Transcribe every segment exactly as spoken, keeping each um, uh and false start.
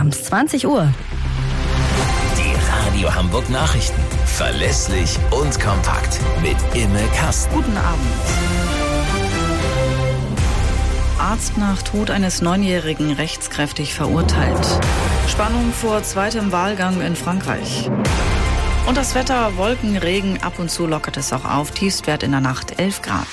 abends, zwanzig Uhr. Die Radio Hamburg Nachrichten. Verlässlich und kompakt. Mit Imme Kasten. Guten Abend. Arzt nach Tod eines Neunjährigen rechtskräftig verurteilt. Spannung vor zweitem Wahlgang in Frankreich. Und das Wetter, Wolken, Regen, ab und zu lockert es auch auf. Tiefstwert in der Nacht elf Grad.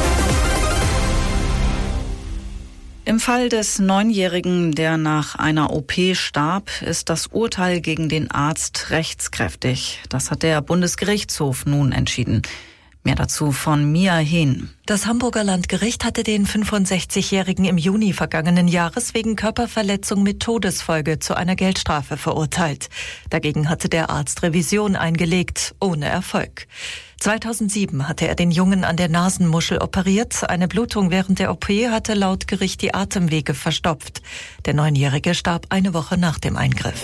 Im Fall des Neunjährigen, der nach einer O P starb, ist das Urteil gegen den Arzt rechtskräftig. Das hat der Bundesgerichtshof nun entschieden. Mehr dazu von Mia Hehn. Das Hamburger Landgericht hatte den fünfundsechzigjährigen im Juni vergangenen Jahres wegen Körperverletzung mit Todesfolge zu einer Geldstrafe verurteilt. Dagegen hatte der Arzt Revision eingelegt, ohne Erfolg. zweitausendsieben hatte er den Jungen an der Nasenmuschel operiert. Eine Blutung während der O P hatte laut Gericht die Atemwege verstopft. Der Neunjährige starb eine Woche nach dem Eingriff.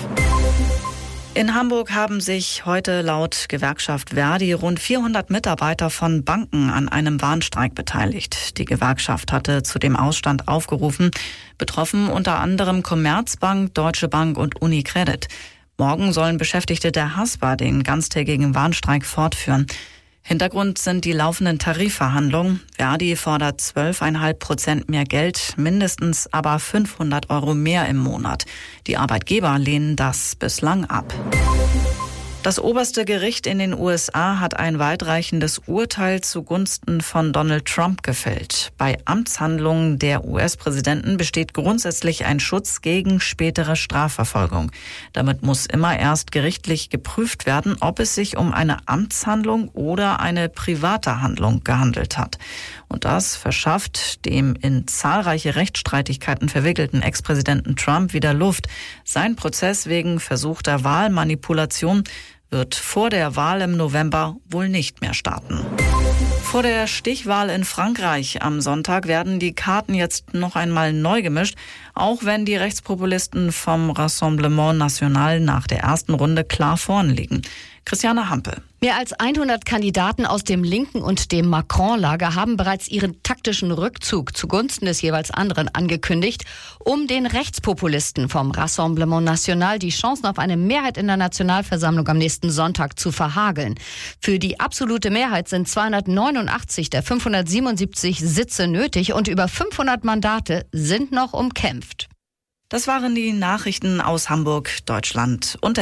In Hamburg haben sich heute laut Gewerkschaft Verdi rund vierhundert Mitarbeiter von Banken an einem Warnstreik beteiligt. Die Gewerkschaft hatte zu dem Ausstand aufgerufen, betroffen unter anderem Commerzbank, Deutsche Bank und UniCredit. Morgen sollen Beschäftigte der Haspa den ganztägigen Warnstreik fortführen. Hintergrund sind die laufenden Tarifverhandlungen. Verdi fordert zwölf Komma fünf Prozent mehr Geld, mindestens aber fünfhundert Euro mehr im Monat. Die Arbeitgeber lehnen das bislang ab. Das oberste Gericht in den U S A hat ein weitreichendes Urteil zugunsten von Donald Trump gefällt. Bei Amtshandlungen der U S-Präsidenten besteht grundsätzlich ein Schutz gegen spätere Strafverfolgung. Damit muss immer erst gerichtlich geprüft werden, ob es sich um eine Amtshandlung oder eine private Handlung gehandelt hat. Und das verschafft dem in zahlreiche Rechtsstreitigkeiten verwickelten Ex-Präsidenten Trump wieder Luft. Sein Prozess wegen versuchter Wahlmanipulation wird vor der Wahl im November wohl nicht mehr starten. Vor der Stichwahl in Frankreich am Sonntag werden die Karten jetzt noch einmal neu gemischt, auch wenn die Rechtspopulisten vom Rassemblement National nach der ersten Runde klar vorn liegen. Christiane Hampe. Mehr als hundert Kandidaten aus dem linken und dem Macron-Lager haben bereits ihren taktischen Rückzug zugunsten des jeweils anderen angekündigt, um den Rechtspopulisten vom Rassemblement National die Chancen auf eine Mehrheit in der Nationalversammlung am nächsten Sonntag zu verhageln. Für die absolute Mehrheit sind zweihundertneunundachtzig der fünfhundertsiebenundsiebzig Sitze nötig und über fünfhundert Mandate sind noch umkämpft. Das waren die Nachrichten aus Hamburg, Deutschland und